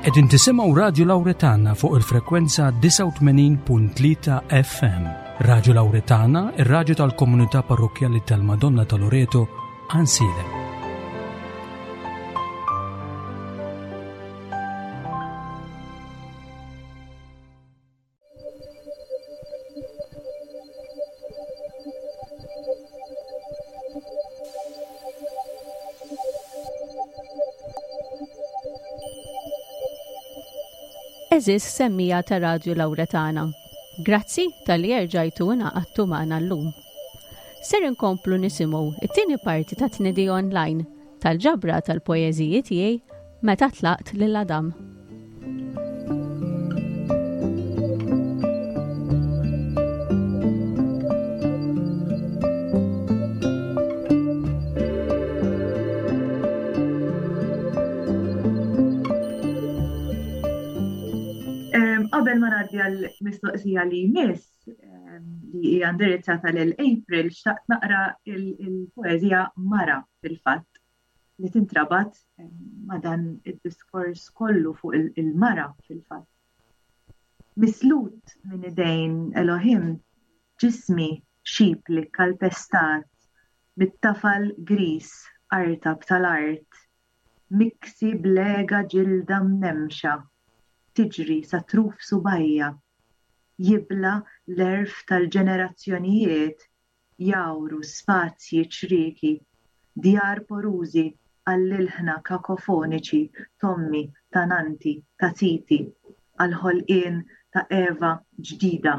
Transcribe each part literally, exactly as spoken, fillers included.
Qegħdin tisimgħu Radio Lawretana fuq il-frekwenza tisa' u tmenin punt tlieta F M. Radio Lawretana, ir-radju tal-Komunità Parrokjali tal-Madonna ta' Loreto, Ansile. Eżis semmija ta' Radio Lawretana. Grazzi tal-li erġajtuna għattu maħna l-lum. Ser inkomplu nisimgħu it-tieni parti ta' tnedi online tal-ġabra tal-poeżiji tiegħi meta tlaqt lil Adam. Qabel ma ngħaddi għall-mistoqsija li jmiss li hija indirizzata lil April, xtaqt naqra il-poeżija Mara fil-fatt li tintrabat ma' dan id-diskors kollu fuq il-mara fil-fatt. Mislut minn idejn Elohim ġismi xib li kalpestat mit-tafal gris artab tal-art miksi blega ġilda mnemxa tiġri sa truf subajja, jibla l-erf tal-ġenerazzjonijiet, jawru spazji ċriki, djar porużi għall-ilħna kakofoniċi, tommi, tananti, tatiti, għal-ħolqien ta' Eva ġdida.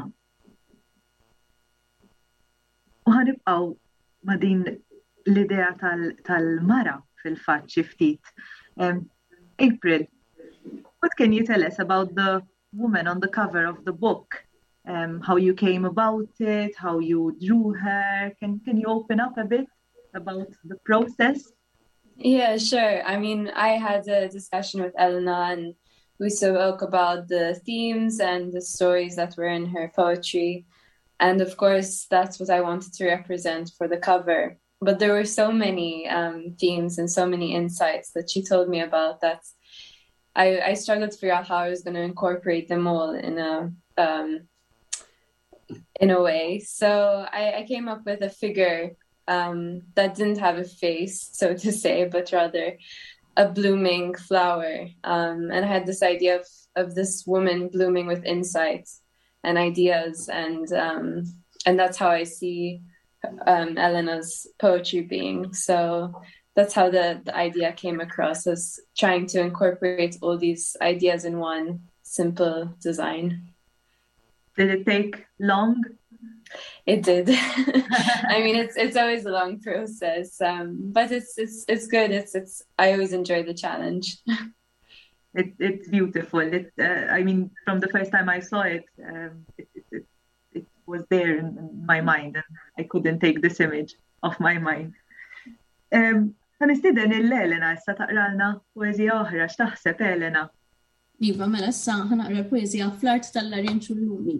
U ħanibqaw ma' din l-idea tal-mara fil-fatt xi ftit. April, what can you tell us about the woman on the cover of the book? Um, how you came about it, how you drew her? Can can you open up a bit about the process? Yeah, sure. I mean, I had a discussion with Elena and we spoke about the themes and the stories that were in her poetry. And of course, that's what I wanted to represent for the cover. But there were so many um, themes and so many insights that she told me about that I, I struggled to figure out how I was going to incorporate them all in a um, in a way. So I, I came up with a figure um, that didn't have a face, so to say, but rather a blooming flower. Um, and I had this idea of, of this woman blooming with insights and ideas, and um, and that's how I see um, Elena's poetry being. So that's how the, the idea came across, as trying to incorporate all these ideas in one simple design. Did it take long? It did. I mean, it's it's always a long process, um, but it's it's it's good. It's it's. I always enjoy the challenge. It, it's beautiful. It, uh, I mean, from the first time I saw it, um, it, it, it, it was there in, in my mind, and I couldn't take this image off my mind. Um, Nistiden il-Elena issa taqralna poezija oħra, x'taħseb Elena? Iva, mela issa ħanaqra poezija Fl-art tal-Larinċu l-lumi.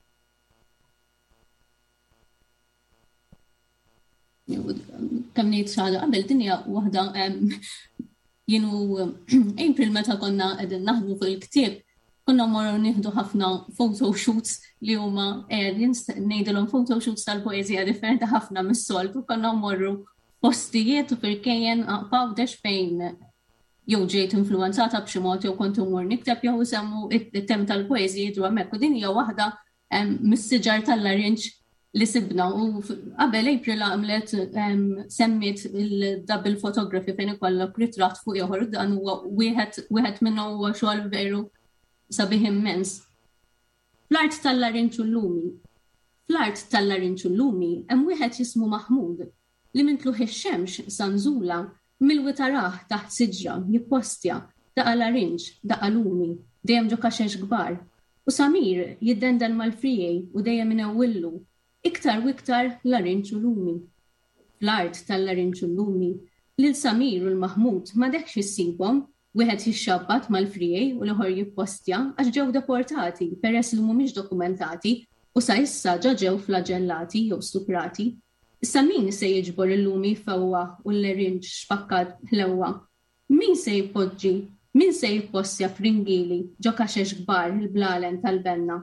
Kemm ngħid xaġa qabel din hija waħda jienu April meta konna qegħdin naħdmu fuq il-ktieb, konna mmorru nieħdu ħafna photo shoots li huma ngħidilhom photo shoots tal-poeżija differenti ħafna mis-soltu, konna mmorru postijiet u firkejjen f'għawdex fejn jew ġejt influenzata b'xi mod jew kont imur nikteb jew isemmu it-tem tal-poeżji jidru hemmhekk u din hija waħda mis-siġar tal-Larinċ li sibna u qabel April għamlet semmit il-double photography fejn ikollok ritratt fuq ieħor dan huwa wieħed wieħed minnhom huwa xogħol veru sabiħ immens. Fl-art tal-Larinċ l-lumi. Fl-art tal-Larinċ l-lumi hemm wieħed jismu Maħmud li mintluħ ix-xemx sanżula mill-witaraħ taħt siġra jippostja daqa Larinċ, daqa lumi, dejjem ġo kaxex kbar. U Samir jiddenden mal-frijej u dejjem inewwillu iktar u iktar Larinċ u lumi. Fl-art tal-Larinċ u lumi lil Samir u l-Maħmud ma dekx issibhom wieħed jixxabbat mal-frijej u l-ieħor jippostja għax ġew deportati peress li mhumiex dokumentati u sa issa ġa ġew flagellati jew stuprati. Issa min se jiġbor il-lumi fewwa u l-Larinċ xpakkat ħlewwa? Min se jpoġġi min se jippossja f'Ringili ġo kaxex kbar il-blalen tal-Benna?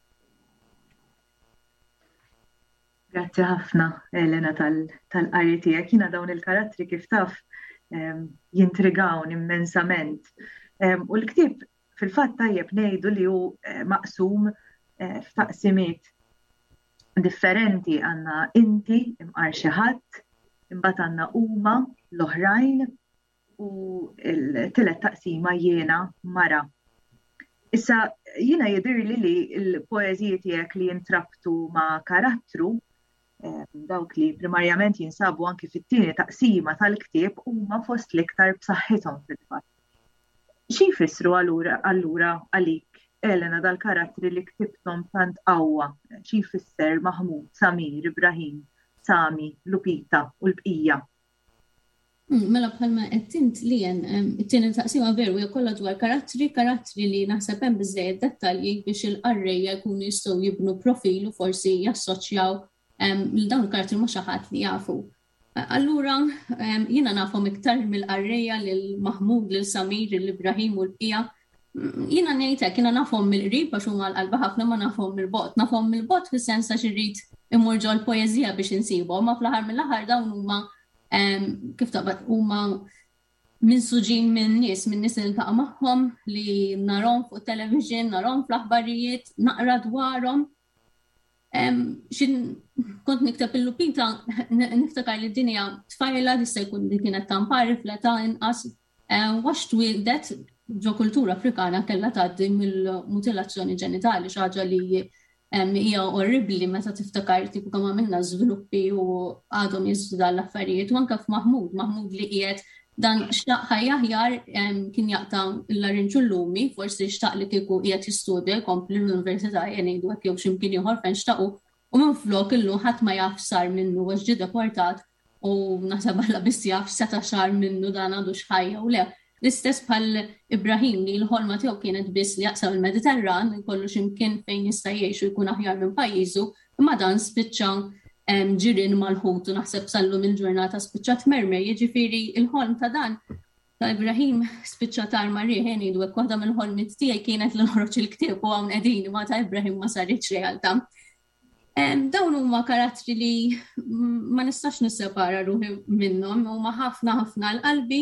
Grazzi ħafna, Elena, tal-qari tiegħek. Jiena dawn il-karattri kif taf jintrigawn immensament. U l-ktieb fil-fatt tajjeb ngħidu li hu maqsum f'taqsimiet differenti. Għandna inti imqar xi ħadd, imbagħad għandna huma l-oħrajn u l-tielet taqsima jiena mara. Issa jiena jidhirli li l-poeżiji tiegħek li jintrabtu ma' karattru dawk li primarjament jinsabu anki fit-tieni taqsima tal-ktieb huma fost l-iktar b'saħħithom fil-fatt. Xi jfissru allura għalik, Elena, dal-karattri li ktibthom tant qawwa? Xi jfisser Mahmud, Samir, Ibrahim, Sami, Lupita u l-bqija? Mela bħalma qed int li hemm it-tieni taqsima veru hija kollha dwar karattri, karattri li naħseb hemm biżżejjed dettalji biex il-qarrejja jkunu jistgħu jibnu profil u forsi jassoċjaw l-dawn il-karattri mhux xi ħadd li jafu. Allura jiena nafhom iktar mill-qarrejja lil Mahmud, lil Samir, lil Ibrahim u l-bqija. Jiena ngħidlek jiena nafhom mill-qrib għax huma l-qalba ħafna ma nafhom mill-bogħod. Nafhom mill-bogħod fis-sens għax irrid immur ġol poeżija biex insibhom, ma fl-aħħar mill-aħħar dawn huma kif taqbad huma minsuġin minn nies, minn nies li niltaqa' magħhom li narhom fuq television, narhom fl-aħbarijiet, naqra dwarhom. Xin kont niktab il-Lupita, niftakar li d-dinja tfajla li se jkun li kienet tampari fl-età inqas għax twildet ġo kultura Afrikana kellha tgħaddi mill-mutilazzjoni ġenitali, xi ħaġa li hija orribli meta tiftakar tipu kemm għamilna żviluppi u għadhom jiżdu l-affarijiet u anke f'Mahmud, Mahmud li qiegħed dan xtaq ħajjaħjar kien jaqta' l-larinġu l-lumi, forsi xtaq li kieku qiegħed jistudja jkompli l-università jgħidu hekk jew x'imkien ieħor fejn xtaqu u minflok illu ħadd ma jaf sar minnu għax ġie deportat u naħseb alla biss jaf seta' xar minnu dan għadu x'ħajja u le. L-istess bħal Ibrahim li l-ħolma tiegħu kienet biss li jaqsam il-Mediterran, jkollu x'imkien fejn jista' jgħix u jkun aħjar minn pajjiżu, imma dan spiċċa ġirien mal-ħut u naħseb sallu mill-ġurnata spiċċat mermer, jiġifieri il-ħolm ta' dan ta' Ibrahim spiċċat arma rieħ jgħidu hekk waħda mill-ħolmiet tiegħi kienet li noħroġ il-ktieb u hawn qegħdin ma ta' Ibrahim ma saritx realtà. Dawn huma karattri li ma nistax nissepara ruħi minnhom huma ħafna ħafna l-qalbi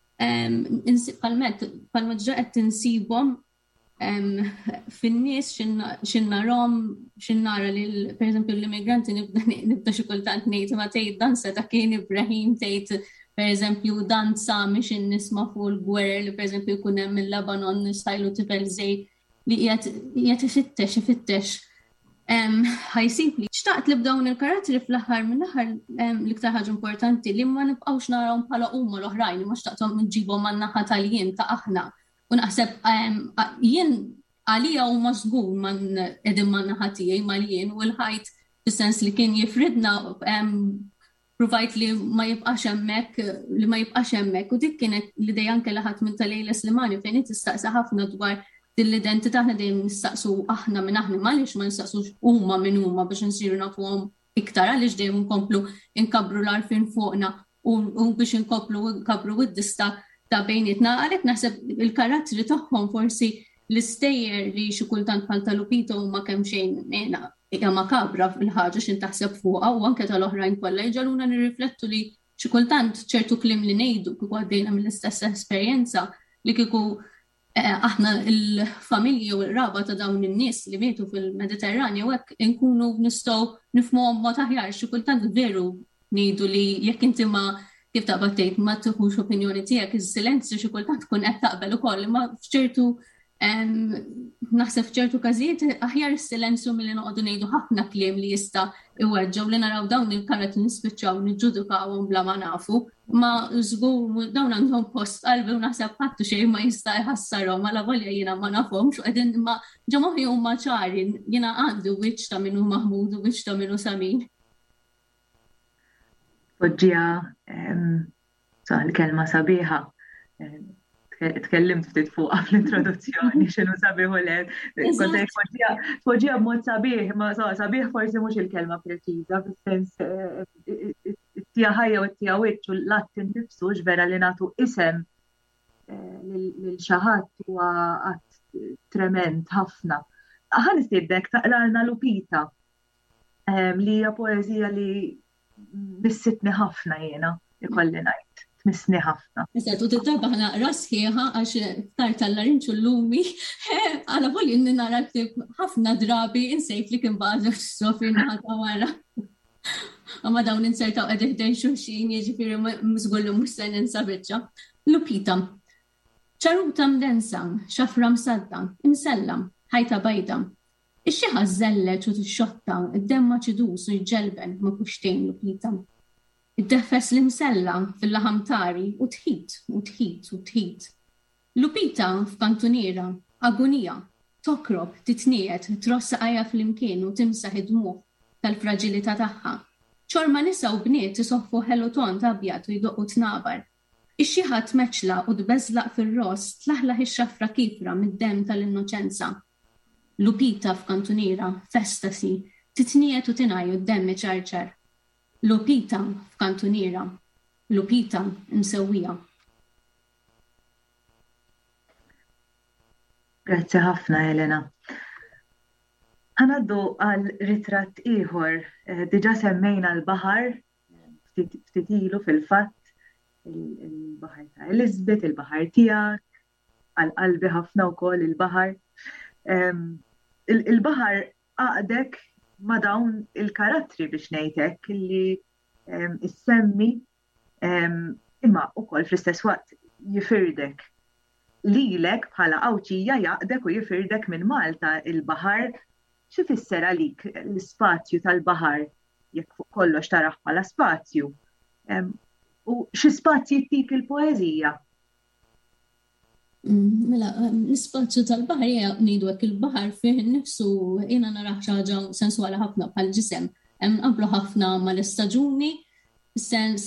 palma ġa qed tinsibhom fin-nies x'innarom x'innara li pereżempju l-immigranti nibda xi kultant ngħid ma tgħid dan seta' kien Ibrahim tgħid pereżempju dan Sami x'innisma' fuq il-gwerer li pereżempju jkun hemm il-Lebanon nistajlu tifel żejt li qiegħed ifittex ifittex ħajsib li xtaqt li b'dawn il-karattri fl-aħħar mill-aħħar l-iktar ħaġa importanti li ma nibqgħux narawhom bħala huma l-oħrajn ma xtaqthom nġibhom man-naħa tal-jien ta' aħna. U naħseb jien għalija huma żgur man qegħdin man-naħa tiegħi mal-jien u l-ħajt fis-sens li kien jifridna provajt li ma jibqax hemmhekk li ma jibqax hemmhekk u dik kienet l-idea anke laħat minn Lejla Slimani fejn tistaqsa ħafna dwar l-identità aħna dejjem nistaqsu aħna minn aħna għaliex ma nistaqsux huma minn huma biex insiru nafuhom iktar għaliex dejjem nkomplu nkabru l-arfin fuqna u biex inkomplu nkabru id-dista ta' bejnietna għalhekk naħseb il-karattri tagħhom forsi l-istejjer li xi kultant bħal ta' Lupita huma kemm xejn hija makabra fil-ħaġa x'in taħseb fuqha u anke tal-oħrajn kollha jġaluna nirriflettu li xi kultant ċertu kliem li ngħidu kieku għaddejna mill-istess esperjenza li kieku aħna il-familji u l-raba ta' dawn in-nies li mietu fil-Mediterranja u hekk inkunu nistgħu nifhmuhom mod aħjar xi kultant veru ngħidu li jekk inti ma kif taqbad tgħid ma tieħux opinjoni tiegħek is-silenzju xi kultant tkun qed taqbel ukoll imma f'ċertu naħseb f'ċertu każijiet aħjar is-silenzju milli noqogħdu ngħidu ħafna kliem li jista' iweġġew li naraw dawn il-karattri nispiċċaw niġġudikawhom bla ma nafu ma żgur dawn għandhom post qalbi u naħseb ħadd xejn ma jista' jħassarhom ala volja jiena ma nafhomx u qegħdin imma ġa moħħi huma ċari jiena għandi wiċċ ta' minnu Mahmud u wiċċ ta' minnu Samir. Poġġija l-kelma sabiħa. Tkellimt ftit fuqha fl-introduzzjoni x'inhu sabiħ u le. Kont ngħid poġġija b'mod sabiħ, ma sabiħ forsi mhux il-kelma preċiża fis-sens it-tija ħajja u t-tija wiċċ u l-att innifsu ġvera li nagħtu isem lil xi ħadd huwa qatt trement ħafna. Ħa nistiednek taqralna Lupita li hija poeżija li missitni ħafna jiena ikolli ngħid, tmissni ħafna. Issa tu tittarba naqra sħiħa għax tar tal-larinċu l-lumi għala volju inni nara ħafna drabi insejt li kien bażu s-sofri naħata wara. Għamma dawn insertaw għedħdejn xulxin jiġifieri mżgullu mhux se ninsa biċċa. Lupita, ċaruta mdensan, xafra msadda, imsellam, ħajta bajda. Ix-xieħa żelleġ u tixxotta, id-demma ċidus u jġelben ma' kuxtejn Lupita. Id-defes li msella fil-laħam tari u tħid u tħid u tħid. Lupita f'kantuniera, agonija, tokrob, titniet, trossa qajja fl-imkien u timsaħ id-dmuħ tal-fragilità tagħha. ċorma nisa u bniet isoffu ħeluton ta' abjad u jdoqqu tnabar. Ix-xieħa tmeċla u tbeżlaq fir-ros tlaħlaħ ix-xafra kifra mid-dem tal-innoċenza. Lupita f'kantuniera, festasi, titniet u tinaj u d-dem ċarċar. Lupita f'kantuniera, Lupita msewwija. Grazzi ħafna, Elena. Ħanaddu għal ritratt ieħor, diġà semmejna l-baħar, ftit ilu fil-fatt, il-baħar ta' Elizabeth, il-baħar tiegħek, għal qalbi ħafna wkoll il-baħar. Il-baħar għaqdek ma' dawn il-karattri biex ngħidlek illi issemmi imma wkoll fl-istess waqt jifirdek. Lilek bħala qawċija jaqdek u jifirdek minn Malta il-baħar. Xi fisser għalik l-ispazju tal-baħar jekk fuq kollox taraħ bħala spazju? U xi spazji jtik il-poeżija? Mela, l-ispazju tal-baħar hija ngħidu hekk il-baħar fih innifsu jiena naraħ xi ħaġa senswali ħafna bħal ġisem. Hemm qablu ħafna mal-istaġuni, is-sens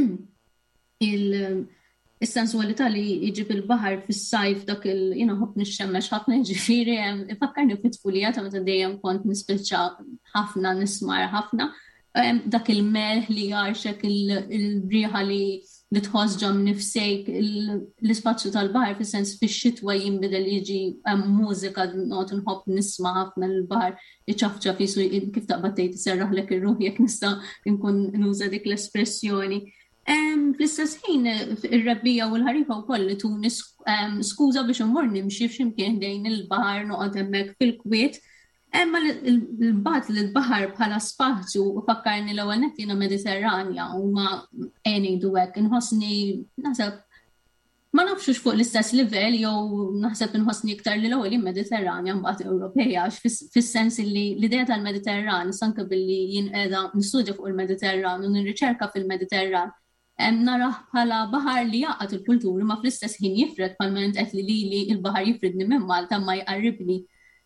il-sensualità li jiġib il-baħar fis-sajf dak il jiena ħobb nixxemmex ħafna ġifieri hemm ifakkarni fit-tfulija ta' meta dejjem kont nispiċċa ħafna nismar ħafna. Dak il-melħ li jarxek il-riħa li li tħossġa nifsejk l-ispazju tal-baħar fis-sens fix-xitwa jinbidel jiġi mużika noqgħod nħobb nisma' ħafna l-baħar iċafċaf jisu kif taqbad tgħid iserraħlek ir-ruħ jekk nista' nkun nuża dik l-espressjoni. Fl-istess ħin ir-rebbija u l-ħarifa wkoll li tuni skuża biex immur nimxi f'ximkien dejn il-baħar noqgħod hemmhekk fil-kwiet. Emma l-bat l-bahar bħala spazju u fakkarni l-ewwel nett jiena Mediterranja u ma ngħidu hekk inħossni naħseb ma nafxux fuq l-istess livell jew naħseb inħossni iktar li l-ewwel jien Mediterranja mbagħad Ewropea għax fis-sens li l-idea tal-Mediterran sanke billi jien qiegħda nistudja fuq il-Mediterran u nirriċerka fil-Mediterran naraħ bħala baħar li jaqgħad il-kulturi ma fl-istess ħin jifred bħalma qed li lili il-baħar jifridni minn Malta ma jqarribni.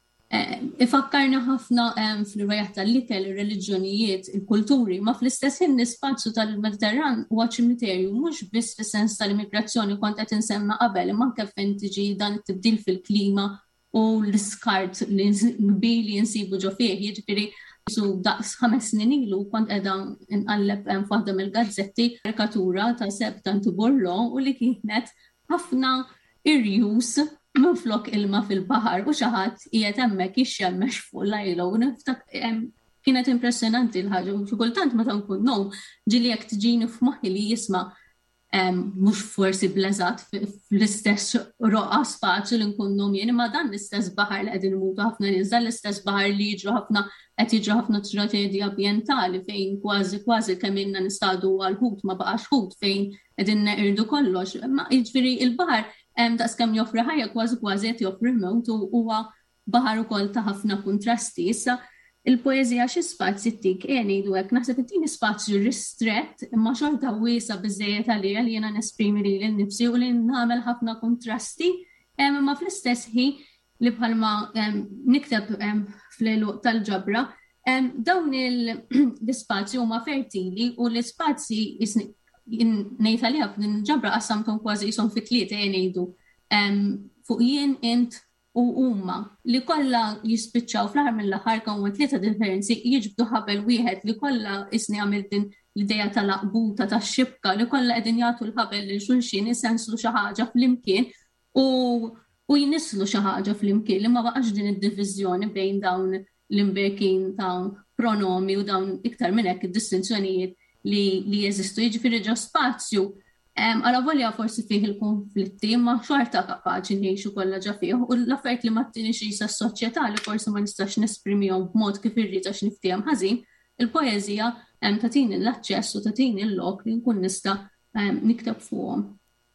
Ifakkarna ħafna fil-rajat tal-ikel, il-reliġjonijiet, il-kulturi, ma fl-istess ħin l-ispazju tal-Mediterran huwa ċimiterju mhux biss fis-sens tal-immigrazzjoni kont qed insemma qabel, imma anke fejn tiġi dan it-tibdil fil-klima u l-iskart li kbir li jinsibu ġo fih, jiġifieri su daqs ħames snin ilu kont qiegħda inqalleb f'waħda mill-gazzetti karikatura ta' Seb Tantuborlo u li kienet ħafna irjus minflok ilma fil-baħar u xi ħadd qiegħed hemmhekk jixxemmex fuq l-ajla u niftak kienet impressjonanti l-ħaġa u xi kultant meta nkun nom ġieli jekk tiġini f'moħħi li jisma' mhux forsi bleżat fl-istess roqa spazju li nkun nom jien imma dan l-istess baħar li qegħdin imutu ħafna nies, dan l-istess baħar li jiġru ħafna qed jiġru ħafna traġedji ambjentali fejn kważi kważi kemm inna nistgħu għal ħut ma baqax ħut fejn qegħdin neqirdu kollox. Ma jiġifieri il-baħar daqs kemm joffri ħajja kważi kważi qed joffri mewt u huwa baħar ukoll ta' ħafna kontrasti. Issa il-poeżija xi spazji tik ngħidu hekk naħseb ittini spazju ristrett imma xorta wiesa' biżejjed għalija li jiena nesprimi lili nnifsi u li nagħmel ħafna kontrasti imma fl-istess ħin li bħalma nikteb fl-eluq tal-ġabra dawn l-ispazji huma fertili u l-ispazji ngħid għaliha f'din il-ġabra qassamthom kważi qishom fi tlieta ngħidu fuq jien int u huma li kollha jispiċċaw fl-aħħar mill-aħħar kien tlieta differenzi jiġbdu ħabel wieħed li kollha isni għamil din l-idea tal-aqbuta tax-xibka li kollha qegħdin jagħtu l-ħabel lil xulxin isenslu xi ħaġa flimkien u u jnislu xi ħaġa flimkien li ma baqax din id-diviżjoni bejn dawn l-imberkin ta' pronomi u dawn iktar minn hekk id-distinzjonijiet li li jeżistu. Jiġifieri ġo spazju għala volja forsi fih il-konflitti ma xorta kapaċi ngħixu kollha ġa fih u l-affarijiet li ma tinix isa s-soċjetà li forsi ma nistax nesprimihom b'mod kif irrid għax niftiehom ħażin, il-poeżija tagħtini l-aċċess u tagħtini l-lok li nkun nista' nikteb fuqhom.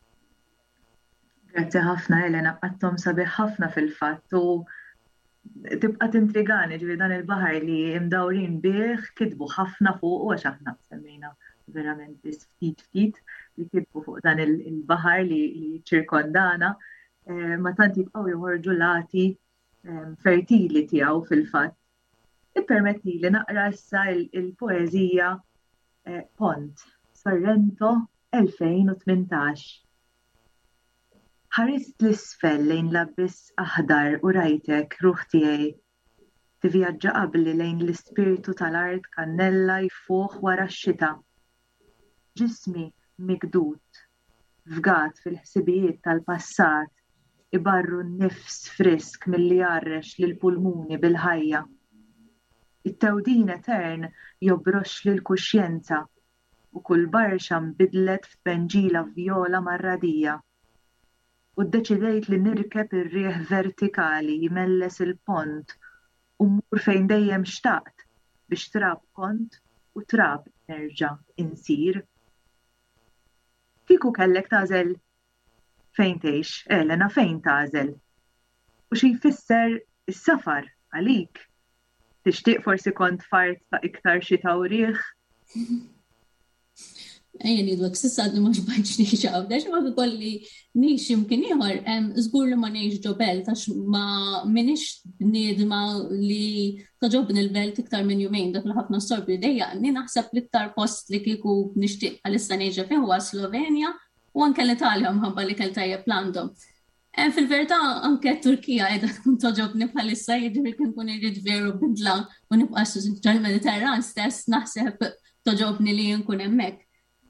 Grazzi ħafna Elena, għattom sabiħ ħafna fil-fatt u tibqa' tintrigani ġifieri dan il-baħar li mdawrin bih kitbu ħafna fuq u għax aħna semmejna verament biss ftit ftit li kitbu fuq dan il-baħar li ċirkondana ma tant jibqgħu joħorġu lati fertili tiegħu fil-fatt. Ippermetti li naqra issa il-poeżija Pont, Sorrento elfejn u tmintax. Ħarist l-isfel lejn l-abiss aħdar u rajtek ruħ tiegħi. Tivvjaġġa qabli lejn l-ispirtu tal-art kannella jfuħ wara x-xita. Ġismi migdud, fgat fil-ħsibijiet tal-passat, ibarru n-nifs frisk milli jarrex lill-pulmuni bil-ħajja. It-tewdin etern jobrox lill-kuxjenza u kull barxa mbidlet f'benġila vjola marradija. U ddeċidejt li nirkeb ir-rieħ vertikali jmelles il-pont u mmur fejn dejjem xtaqt biex trab kont u trab nerġa' insir. Kieku kellek tażel fejn tgħix, Elena fejn tażel? U xi jfisser is-safar għalik? Tixtieq forsi kont fart ta' iktar xita u rieħ? Ejja ngħidlek s'issa għadni ma xbajtx ngħix hawnhekk, ma kolli ngħix imkien ieħor, żgur li ma ngħix ġo belt għax ma m'iniex bniedma li toġobni l-belt iktar minn jumejn dak li ħafna sorbi dejjaqni naħseb l-iktar post li kieku nixtieq għalissa ngħix fih huwa Slovenja u anke l-Italja mħabba li kell tajjeb l-għandhom. Fil-verità anke Turkija qiegħda tkun toġobni bħalissa jiġifieri kien kun irid veru bidla u nibqa' ġal-Mediterran stess naħseb toġobni li nkun hemmhekk.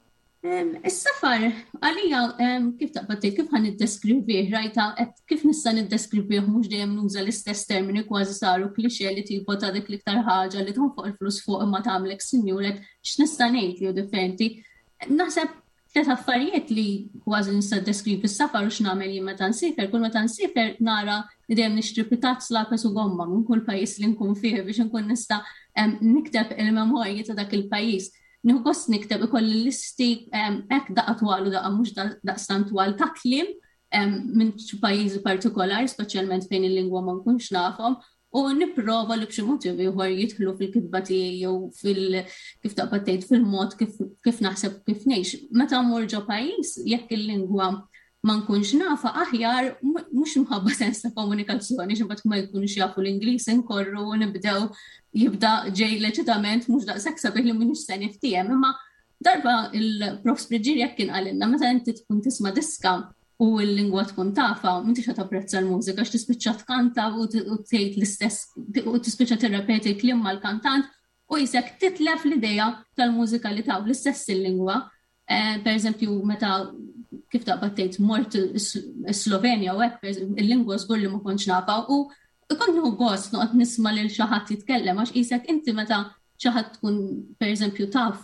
Is-safar għalija kif taqbad kif ħan niddeskrivih rajta kif nista' niddeskrivih mhux dejjem nuża l-istess termini kważi saru klixxe li tipo ta' dik l-iktar ħaġa li tonfoq il-flus fuq imma tagħmlek sinjuret x'nista' ngħid jew differenti. Naħseb tliet affarijiet li kważi nista' ddeskrivi s-safar u x'nagħmel jien meta nsifer, kull meta nsifer nara li dejjem nixtri pitazz lapes u gomma minn kull pajjiż li nkun fih biex nkun nista' nikteb il-memorji ta' dak il-pajjiż. Nieħu gost nikteb ikolli listi hekk daqqa twal u daqqa mhux daqstant twal ta' kliem minn xi pajjiżi partikolari, speċjalment fejn il-lingwa ma nkunx nafhom, u nipprova li b'xi mod ieħor jidħlu fil-kitba tiegħi jew fil kif taqbad tgħid fil-mod kif naħseb kif ngħix. Meta mmur ġo pajjiż jekk il-lingwa ma nkunx nafa aħjar mhux imħabba sens ta' komunikazzjoni x'imbagħad ma jkunux jafu l-Ingliż inkorru u nibdew jibda ġej leċitament mhux daqshekk sabiħ li m'iniex se niftiem, imma darba il-Prof Spriġġier jekk kien qalilna meta inti tkun tisma' diska u l-lingwa tkun tafa, m'intix qed tapprezza l-mużika għax tispiċċa tkanta u tgħid l-istess u tispiċċa tirrepeti kliem mal-kantant u jisek titlef l-idea tal-mużika li taw l-istess il-lingwa. Per eżempju, meta kif taqbad tgħid mort Slovenja u hekk il-lingwa żgur li ma kontx nafa u ikollu gost noqgħod nisma' lil xi ħadd jitkellem għax qisek inti meta xi ħadd tkun pereżempju taf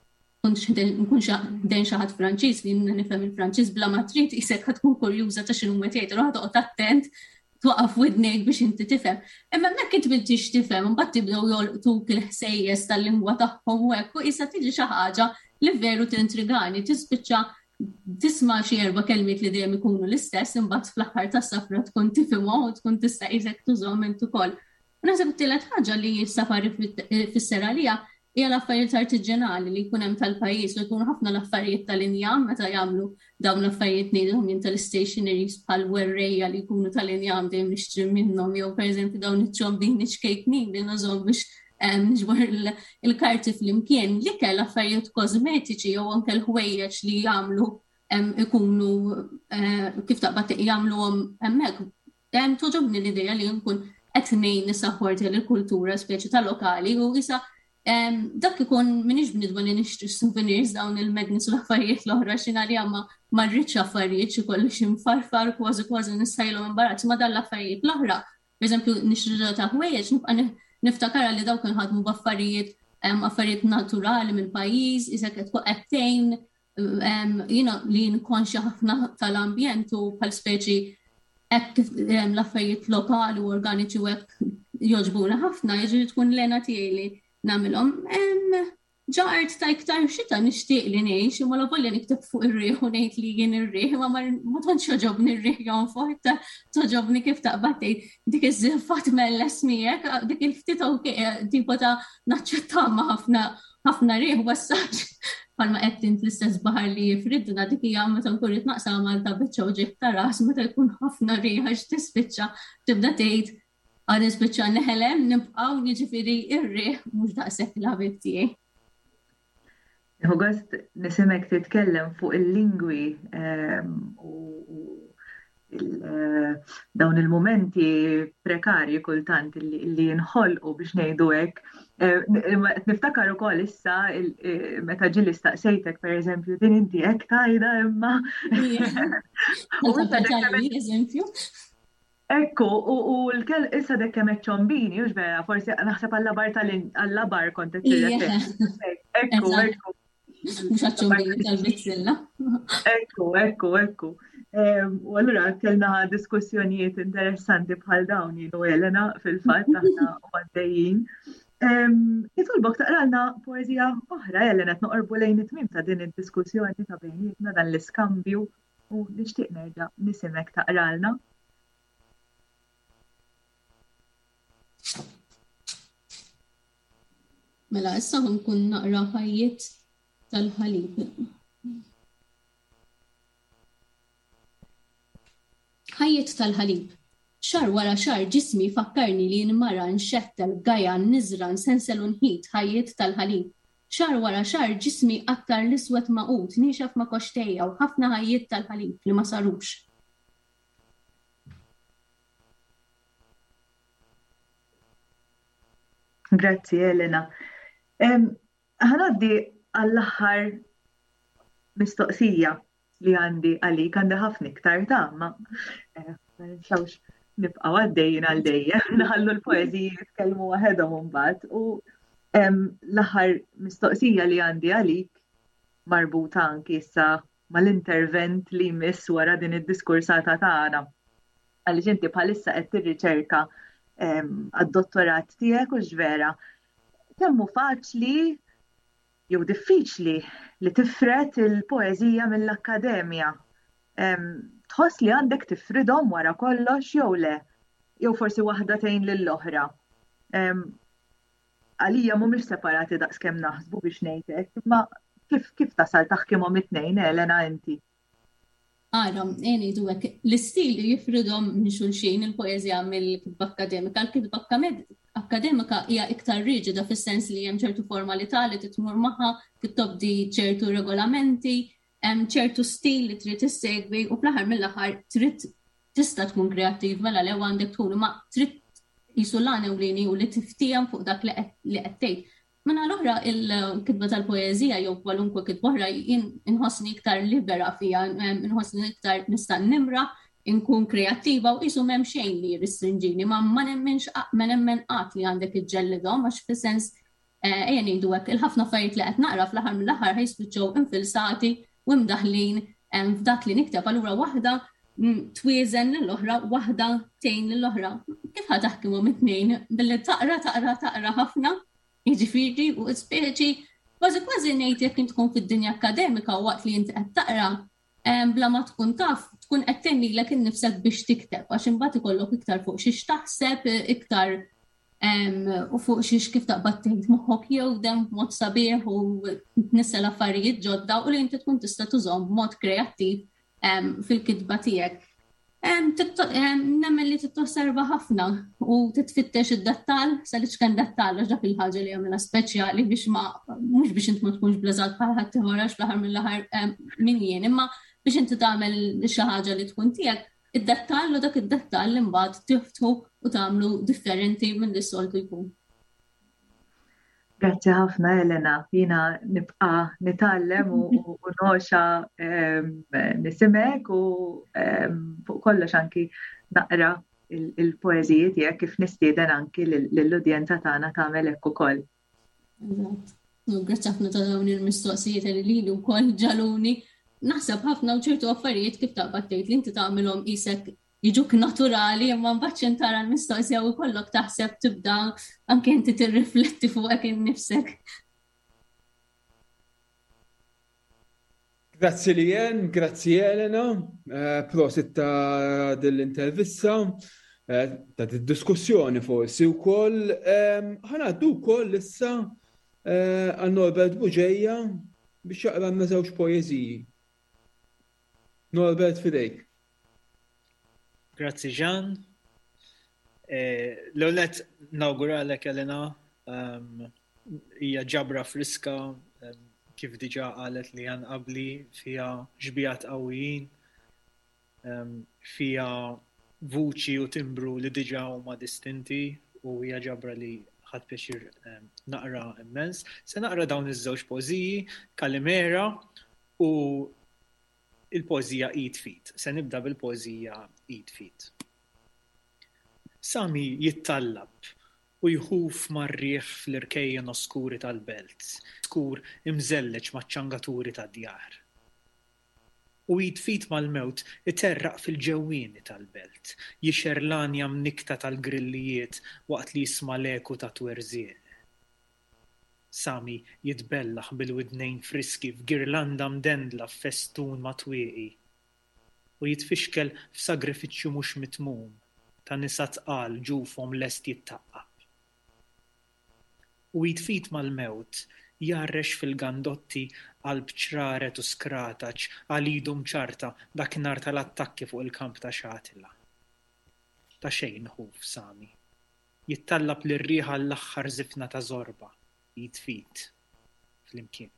nkun dejn xi ħadd Franċiż li nifhem il-Franċiż bla ma trid qisek ħadd tkun kurjuża ta' x'inhu qed jgħid, ħadd toqgħod attent twaqaf widnejk biex inti tifhem. Imma hemmhekk inti bintix tifhem imbagħad tibdew jolqtuk il-ħsejjes tal-lingwa tagħhom u hekk u issa tiġi xi ħaġa li veru tintrigani, tispiċċa tisma' xi erba' kelmiet li dejjem ikunu l-istess imbagħad fl-aħħar tas-safra tkun tifhimhom u tkun tista' qisek tużhom int ukoll. Naħseb it-tielet ħaġa li s-safari fisser għalija hija l-affarijiet artiġjanali li jkun hemm tal-pajjiż u jkunu ħafna l-affarijiet tal-injam meta jagħmlu dawn l-affarijiet ngħidhom jien tal-stationaries bħal werrejja li jkunu tal-injam dejjem nixtri minnhom jew pereżempju dawn iċ-ċombin niċkejknin li nużhom biex nġbor il-karti fl-imkien li kell affarijiet kozmetiċi jew anke l-ħwejjeġ li jagħmlu ikunu kif taqbad jagħmluhom hemmhekk toġobni l-idea li nkun qed ngħin nisapporti l-kultura speċi tal-lokali u issa dak ikun minix bnidba li nixtri souvenirs dawn il-magnets u l-affarijiet l-oħra xina li għamma marriċ affarijiet xi kollox imfarfar kważi kważi nissajlu imbarazz ma dan l-affarijiet l-oħra. Per eżempju, nixtri ta' ħwejjeġ nibqa' niftakara li dawk inħadmu b'affarijiet affarijiet naturali mill-pajjiż, isa qed qedtejn li nkonxja ħafna tal-ambjent u bħal speċi hekk l-affarijiet lokali u organiċi u hekk jogħġbuna ħafna, jiġri tkun lena tiegħi li nagħmilhom. Ġart ta' iktar xita nixtieq li ngħix, imma la volja nikteb fuq ir-riħ u ngħid li jien ir-riħ, ma ma tantx joġobni r-riħ jew fuq toġobni kif taqbad tgħid dik iż-żiffat melles miegħek, dik il-ftit tipo ta' naċċettamma ħafna ħafna riħ wassaġġ bħalma qed int l-istess baħar li jifridna dik hija meta nkun rid naqsam Malta biċċa u ġejb ta' ras meta jkun ħafna riħ għax tispiċċa tibda tgħid għad nispiċċa neħelem nibqgħu jiġifieri ir-riħ mhux daqshekk il-ħabib tiegħi. Gost nisimek titkellem fuq il-lingwi u dawn il-momenti prekarji kultant li jinħolqu biex ngħidu hekk. Niftakar ukoll issa meta ġieli staqsejtek pereżempju din inti hekk tajda imma. Ekku, u l-kell issa dek kemm ċombini, ux vera, forsi naħseb għall-labar tal-labar kont qed Ekku, ekku. Mux għacċombini tal-bizzilla. Ekku, ekku, ekku. U allura kellna diskussjonijiet interessanti bħal dawn jienu Elena fil-fatt aħna għaddejjin. Jitolbok taqralna poezija oħra Elena qed noqorbu lejn it-tmiem ta' din id-diskussjoni ta' bejnietna dan l-iskambju u nixtieq nerġa' nisimek taqralna. Mela issa nkun naqra ħajjiet tal-ħalib. Ħajjiet tal-ħalib. Xar wara xar ġismi fakkarni li nmara nxettel gajan niżra nsensel u nħid ħajjiet tal-ħalib. Xar wara xar ġismi aktar l-iswed maqut nixaf ma' koxtejja u ħafna ħajjiet tal-ħalib li ma sarux. Grazzi Elena. Ħanaddi għall-aħħar mistoqsija li għandi għalik għandi ħafna iktar ta' ma nixawx nibqgħu għaddejjin għal dejjem naħallu l-poeżiji jitkellmu waħedhom imbagħad u l-aħħar mistoqsija li għandi għalik marbuta anki issa mal-intervent li jmiss wara din id-diskursata tagħna. Għaliex inti bħalissa qed tirriċerka għad-dottorat tiegħek u ġvera kemm hu faċli jew diffiċli li tifred il-poeżija mill-akkademja. Tħoss li għandek tifridhom wara kollox jew le, jew forsi waħda tgħin lill-oħra. Għalija mhumiex separati daqskemm naħsbu biex ngħidlek, imma kif kif tasal taħkimhom it-tnejn Elena inti? Ara, ngħidu hekk l-istil li jifridhom minn xulxin il-poeżija mill-kitba akademika, l-kitba akademika hija iktar riġida fis-sens li hemm ċertu formalità li titmur magħha, tittobdi ċertu regolamenti, hemm ċertu stil li trid issegwi u fl-aħħar mill-aħħar trid tista' tkun kreattiv mela lew għandek tkun ma trid qisu l-għana ewlieni u li tiftihom fuq dak li qed tgħid. Minna l-oħra il-kitba tal-poeżija jew kwalunkwe kitba oħra inħossni iktar libera fija, inħossni iktar nista' nimra, inkun kreattiva u qisu m'hemm xejn li jirristrinġini, ma ma nemmenx ma nemmen qatt li għandek iġġellidhom għax fis-sens ejja ngħidu hekk il-ħafna affarijiet li qed naqra fl-aħħar mill-aħħar ħajspiċċew infilsati u mdaħlin f'dak li nikteb allura waħda twieżen lill-oħra, waħda tgħin lill-oħra. Kif ħa taħkimhom it-tnejn billi taqra taqra taqra ħafna, jiġifieri u speċi kważi kważi ngħid jekk int tkun fid-dinja akademika waqt li inti qed taqra bla ma tkun taf tkun qed temmilek innifsek biex tikteb għax imbagħad ikollok iktar fuq xiex taħseb iktar u fuq xiex kif taqbad tgħid moħħok jewdem b'mod sabiħ u tnissel affarijiet ġodda u li inti tkun tista' tużhom b'mod kreattiv fil-kitba tiegħek. Nemmen li titosserva ħafna u titfittex id-dettall sa li x'kan dettall għax dak il-ħaġa li għamilha speċjali biex ma mhux biex int ma tkunx blażat bħal ħadd ieħor għax fl-aħħar mill-aħħar min jien, imma biex inti tagħmel xi ħaġa li tkun tiegħek id-dettall u dak id-dettall li mbagħad tiftħu u tagħmlu differenti minn li s-soltu jkun. Grazzi ħafna Elena, jina nibqa nitallem u noxa nisimek u fuq kollox anki naqra il-poezijiet tiegħek kif nistieden anki lill-udjenza tagħna tagħmel hekk ukoll. Eżatt. Grazzi ħafna ta' dawn il-mistoqsijiet li lili wkoll ġaluni. Naħseb ħafna u ċertu affarijiet kif taqbad tgħid li inti tagħmilhom qisek jiġuk naturali imma mbagħad tara l-mistoqsija u jkollok taħseb tibda anke inti tirrifletti fuq hekk innifsek. Grazzi Lien, grazzi Elena, prosit ta' dell-intervista, ta' d-diskussjoni forsi wkoll. Ħanaddu wkoll issa għal Norbert Buġejja biex jaqranna żewġ poeżiji. Norbert fidejk. Grazzi Ġan. L-għolet nawguralek Elena, hija ġabra friska, kif diġa qalet li għan qabli, fija ġbijat qawwijin, fija vuċi u timbru li diġa huma distinti u hija ġabra li ħadd pjaċir naqra immens. Se naqra dawn iż-żewġ poeżiji, Kalimera u il-poezija Eat Feet. Se nibda bil-poezija Eat Feet. Sami jittallab u jħuf marriħ fl-irkejjen oskuri tal-belt, skur imżelleġ maċ-ċangaturi tad-djar. U Eat Feet mal-mewt iterraq fil-ġewwieni tal-belt, jixerlanja mnikta tal-grillijiet waqt li jisma' l-eku ta' twerżien. Sami jitbellaħ bil-widnejn friski f'girlanda mdendla f'festun matwieqi u jitfixkel f'sagrifiċċju mhux mitmum ta' nisa tqal ġufhom lest jittaqqab. U Eat Feet mal-mewt jarrex fil-gandotti qalb ċraret u skrataċ għal idu mċarta dakinhar tal-attakki fuq il-kamp ta' Xatila. Ta' xejn ħuf Sami. Jittallab lir-rieħa l-aħħar żifna ta' żorba. Eat Feet fl-imkien.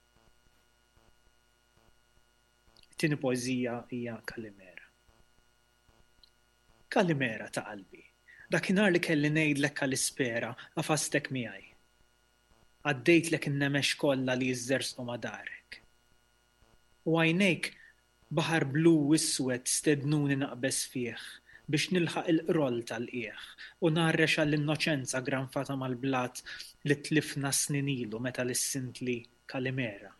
Tieni poeżija hija Kalimera. Kalimera ta' qalbi. Dakinhar li kelli ngħidlek kalispera qafastek miegħi. Għaddejtlek in-nemex kollha li jiżżersqu madarek. U għajnejk baħar blu u iswed stednuni naqbes fih biex nilħaq il-qroll tal-qiegħ u narrex għall-innoċenza granfata mal-blat li tlifna snin ilu meta l-issintli Kalimera.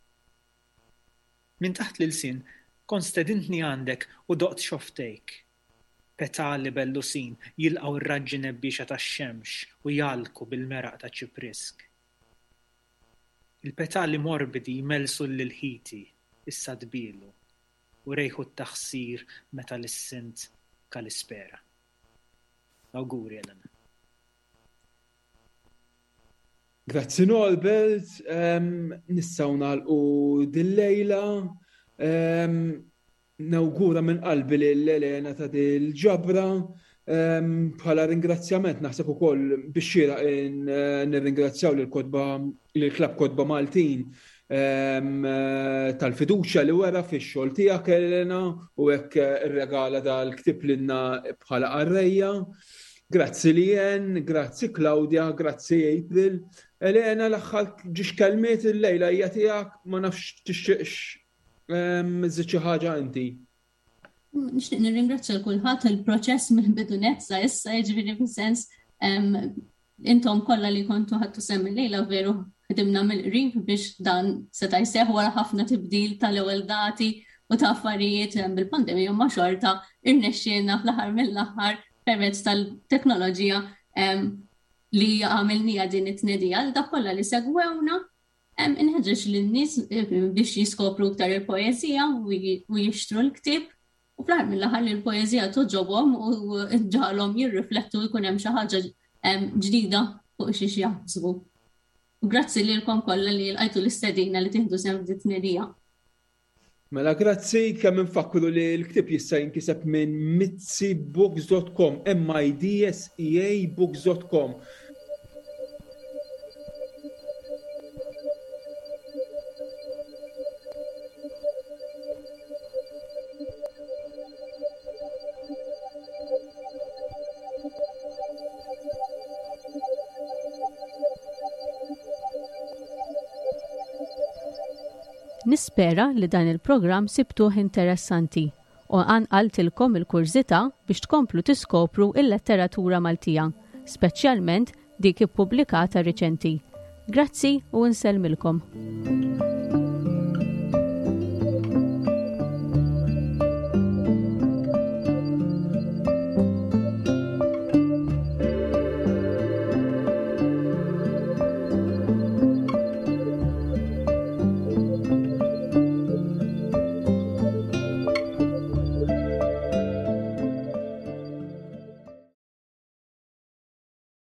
Min taħt l-sin kont stedintni għandek u doqt xoftejk. Petali bellusin jilqgħu r-raġġi nebbiexa tax-xemx u jalku bil-meraq ta' ċiprisk. Il-petali morbidi jmelsu l-ħiti issa dbilu u rejħu t-taħsir meta l-sint Kalispera. Awguri Elena. Grazzi Norbert, nistgħu nagħlqu dil-lejla. Nawgura minn qalbi lil-Elena ta' dil-ġabra. Bħala ringrazzjament naħseb ukoll biex xieraq nirringrazzjaw lill-Kotba lill-Klabb Kotba Maltin tal-fiduċja li wera fix-xogħol tiegħek Elena u hekk irregala dal-ktieb lilna bħala qarrejja. Grazzi Lien, grazzi Claudia, grazzi April. Elena l-aħħar ġiex kelmiet il-lejla hija tiegħek ma nafx tixtieqx żid xi ħaġa inti. Nixtieq nirringrazzja l kulħadd il-proċess mill-bidu netta issa jiġifieri fis-sens intom kollha li kontu ħadtu semm il-lejla veru ħedimna mill-qrib biex dan seta' jseħħ wara ħafna tibdil tal-ewwel dati u ta' affarijiet bil-pandemija ma' xorta irnexxielna fl-aħħar mill-aħħar permezz tal-teknoloġija li għamilnija din it-tnedija għal dak kollha li segwewna inħeġġeġ lin-nies biex jiskopru aktar il-poeżija u jixtru l-ktieb u fl-aħħar mill-aħħar li l-poeżija toġobhom u ġalhom jirriflettu jkun hemm xi ħaġa ġdida fuq xi jaħsbu. U grazzi lilkom kollha li lqajtu l-istedina li tieħdu sehem f'dit-tnedija. Mela grazzi kemm infakru li l-ktieb jista' jinkiseb minn mitzi books dot com, M I D S E A books dot com. Nispera li dan il-programm sibtuh interessanti u għanqaltilkom il-kurzita biex tkomplu tiskopru il-letteratura Maltija, speċjalment dik ippubblikata riċenti. Grazzi u nsellmilkom.